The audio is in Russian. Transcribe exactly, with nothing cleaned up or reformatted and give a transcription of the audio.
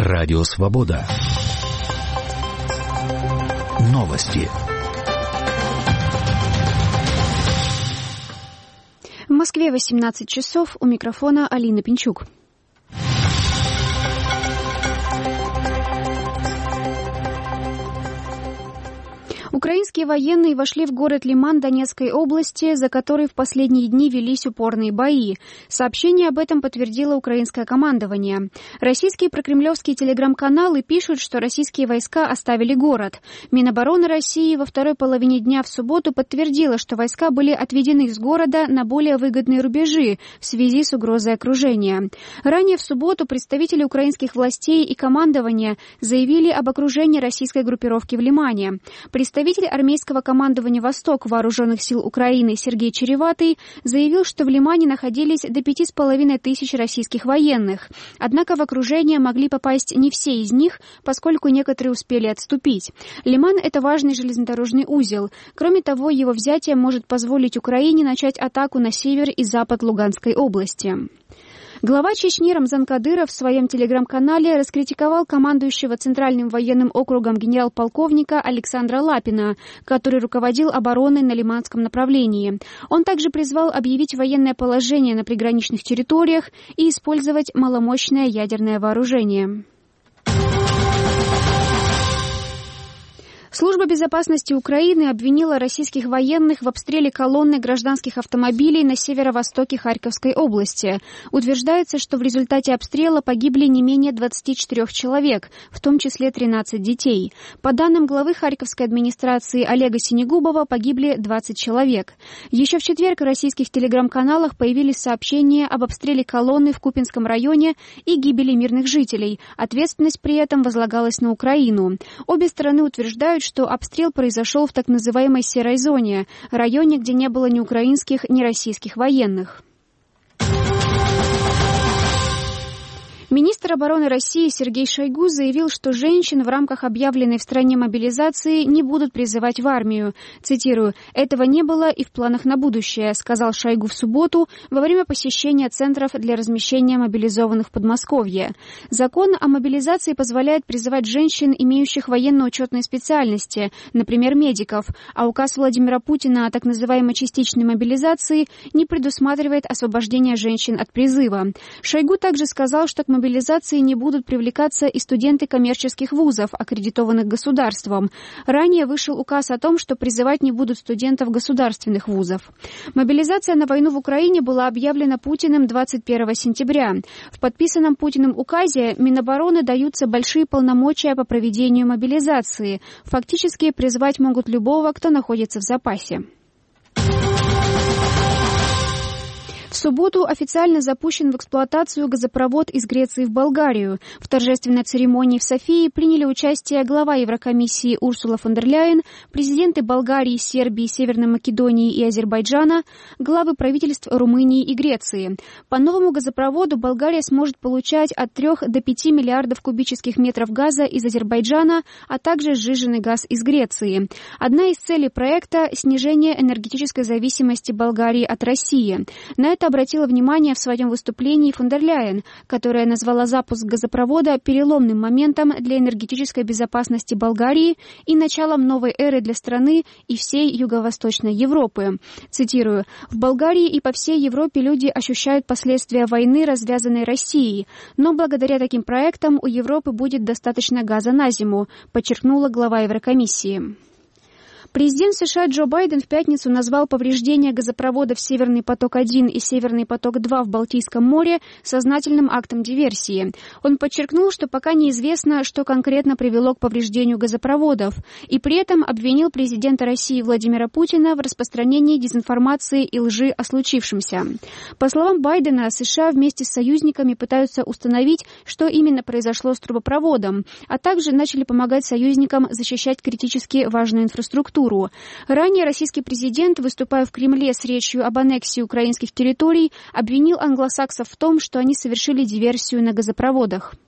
Радио Свобода. Новости. В Москве восемнадцать часов. У микрофона Алина Пинчук. Украинские военные вошли в город Лиман Донецкой области, за который в последние дни велись упорные бои. Сообщение об этом подтвердило украинское командование. Российские прокремлевские телеграм-каналы пишут, что российские войска оставили город. Минобороны России во второй половине дня в субботу подтвердила, что войска были отведены из города на более выгодные рубежи в связи с угрозой окружения. Ранее в субботу представители украинских властей и командования заявили об окружении российской группировки в Лимане. Представитель армейского командования «Восток» Вооруженных сил Украины Сергей Череватый заявил, что в Лимане находились до пяти с половиной тысяч российских военных. Однако в окружение могли попасть не все из них, поскольку некоторые успели отступить. Лиман – это важный железнодорожный узел. Кроме того, его взятие может позволить Украине начать атаку на север и запад Луганской области. Глава Чечни Рамзан Кадыров в своем телеграм-канале раскритиковал командующего Центральным военным округом генерал-полковника Александра Лапина, который руководил обороной на Лиманском направлении. Он также призвал объявить военное положение на приграничных территориях и использовать маломощное ядерное вооружение. Служба безопасности Украины обвинила российских военных в обстреле колонны гражданских автомобилей на северо-востоке Харьковской области. Утверждается, что в результате обстрела погибли не менее двадцати четырёх человек, в том числе тринадцать детей. По данным главы Харьковской администрации Олега Синегубова, погибли двадцать человек. Еще в четверг в российских телеграм-каналах появились сообщения об обстреле колонны в Купинском районе и гибели мирных жителей. Ответственность при этом возлагалась на Украину. Обе стороны утверждают, что обстрел произошел в так называемой серой зоне, районе, где не было ни украинских, ни российских военных. Министр обороны России Сергей Шойгу заявил, что женщин в рамках объявленной в стране мобилизации не будут призывать в армию. Цитирую: «Этого не было и в планах на будущее», сказал Шойгу в субботу во время посещения центров для размещения мобилизованных в Подмосковье. Закон о мобилизации позволяет призывать женщин, имеющих военно-учетные специальности, например, медиков, а указ Владимира Путина о так называемой частичной мобилизации не предусматривает освобождение женщин от призыва. Шойгу также сказал, что к мобилизации не будут привлекаться и студенты коммерческих вузов, аккредитованных государством. Ранее вышел указ о том, что призывать не будут студентов государственных вузов. Мобилизация на войну в Украине была объявлена Путиным двадцать первого сентября. В подписанном Путиным указе Минобороны даются большие полномочия по проведению мобилизации. Фактически призвать могут любого, кто находится в запасе. В субботу официально запущен в эксплуатацию газопровод из Греции в Болгарию. В торжественной церемонии в Софии приняли участие глава Еврокомиссии Урсула фон дер Ляйен, президенты Болгарии, Сербии, Северной Македонии и Азербайджана, главы правительств Румынии и Греции. По новому газопроводу Болгария сможет получать от трёх до пяти миллиардов кубических метров газа из Азербайджана, а также сжиженный газ из Греции. Одна из целей проекта – снижение энергетической зависимости Болгарии от России. На это обратила внимание в своем выступлении фон дер Ляйен, которая назвала запуск газопровода переломным моментом для энергетической безопасности Болгарии и началом новой эры для страны и всей Юго-Восточной Европы. Цитирую: «В Болгарии и по всей Европе люди ощущают последствия войны, развязанной Россией, но благодаря таким проектам у Европы будет достаточно газа на зиму», подчеркнула глава Еврокомиссии. Президент США Джо Байден в пятницу назвал повреждения газопроводов «Северный поток-один» и «Северный поток-два» в Балтийском море сознательным актом диверсии. Он подчеркнул, что пока неизвестно, что конкретно привело к повреждению газопроводов, и при этом обвинил президента России Владимира Путина в распространении дезинформации и лжи о случившемся. По словам Байдена, США вместе с союзниками пытаются установить, что именно произошло с трубопроводом, а также начали помогать союзникам защищать критически важную инфраструктуру. Ранее российский президент, выступая в Кремле с речью об аннексии украинских территорий, обвинил англосаксов в том, что они совершили диверсию на газопроводах.